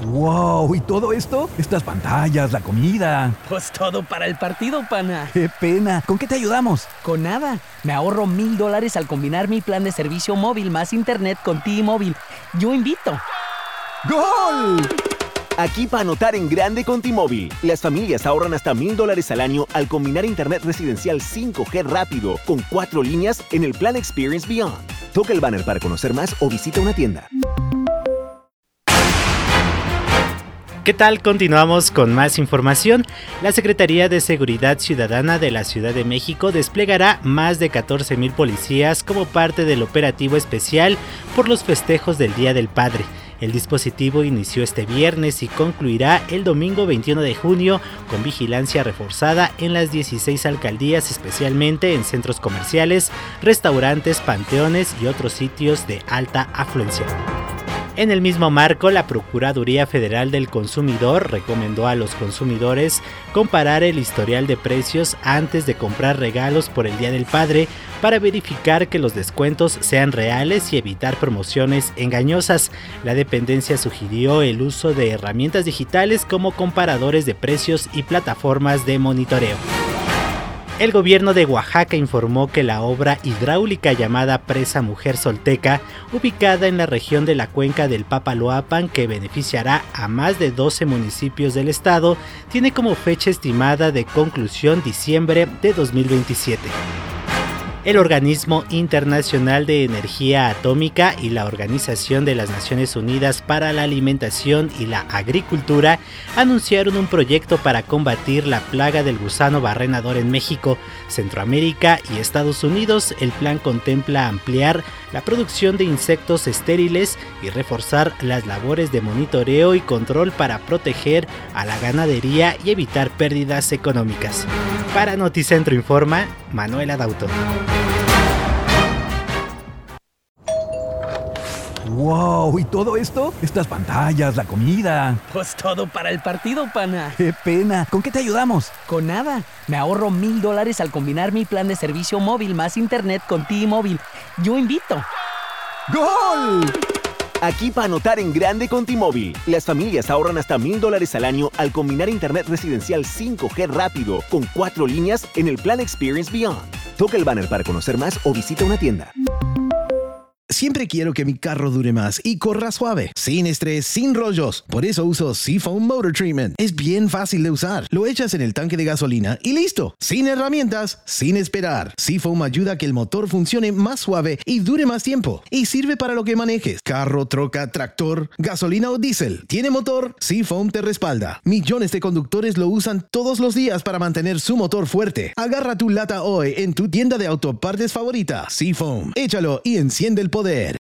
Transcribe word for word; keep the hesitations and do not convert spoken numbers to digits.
¡Wow! ¿Y todo esto? Estas pantallas, la comida. Pues todo para el partido, pana. ¡Qué pena! ¿Con qué te ayudamos? Con nada. Me ahorro mil dólares al combinar mi plan de servicio móvil más internet con T-Mobile. Yo invito. ¡Gol! Aquí para anotar en grande con T-Mobile. Las familias ahorran hasta mil dólares al año al combinar internet residencial cinco G rápido con cuatro líneas en el plan Experience Beyond. Toca el banner para conocer más o visita una tienda. ¿Qué tal? Continuamos con más información. La Secretaría de Seguridad Ciudadana de la Ciudad de México desplegará más de catorce mil policías como parte del operativo especial por los festejos del Día del Padre. El dispositivo inició este viernes y concluirá el domingo veintiuno de junio con vigilancia reforzada en las dieciséis alcaldías, especialmente en centros comerciales, restaurantes, panteones y otros sitios de alta afluencia. En el mismo marco, la Procuraduría Federal del Consumidor recomendó a los consumidores comparar el historial de precios antes de comprar regalos por el Día del Padre para verificar que los descuentos sean reales y evitar promociones engañosas. La dependencia sugirió el uso de herramientas digitales como comparadores de precios y plataformas de monitoreo. El gobierno de Oaxaca informó que la obra hidráulica llamada Presa Mujer Solteca, ubicada en la región de la cuenca del Papaloapan, que beneficiará a más de doce municipios del estado, tiene como fecha estimada de conclusión diciembre de dos mil veintisiete. El Organismo Internacional de Energía Atómica y la Organización de las Naciones Unidas para la Alimentación y la Agricultura anunciaron un proyecto para combatir la plaga del gusano barrenador en México, Centroamérica y Estados Unidos. El plan contempla ampliar la producción de insectos estériles y reforzar las labores de monitoreo y control para proteger a la ganadería y evitar pérdidas económicas. Para Noticentro Informa, Manuela Dauto. ¡Wow! ¿Y todo esto? Estas pantallas, la comida. Pues todo para el partido, pana. ¡Qué pena! ¿Con qué te ayudamos? Con nada. Me ahorro mil dólares al combinar mi plan de servicio móvil más internet con T-Mobile. Yo invito. ¡Gol! Aquí para anotar en grande con T-Mobile. Las familias ahorran hasta mil dólares al año al combinar internet residencial cinco G rápido con cuatro líneas en el plan Experience Beyond. Toca el banner para conocer más o visita una tienda. Siempre quiero que mi carro dure más y corra suave, sin estrés, sin rollos. Por eso uso Seafoam Motor Treatment. Es bien fácil de usar. Lo echas en el tanque de gasolina y listo. Sin herramientas, sin esperar. Seafoam ayuda a que el motor funcione más suave y dure más tiempo. Y sirve para lo que manejes. Carro, troca, tractor, gasolina o diésel. ¿Tiene motor? Seafoam te respalda. Millones de conductores lo usan todos los días para mantener su motor fuerte. Agarra tu lata hoy en tu tienda de autopartes favorita. Seafoam. Échalo y enciende el poder.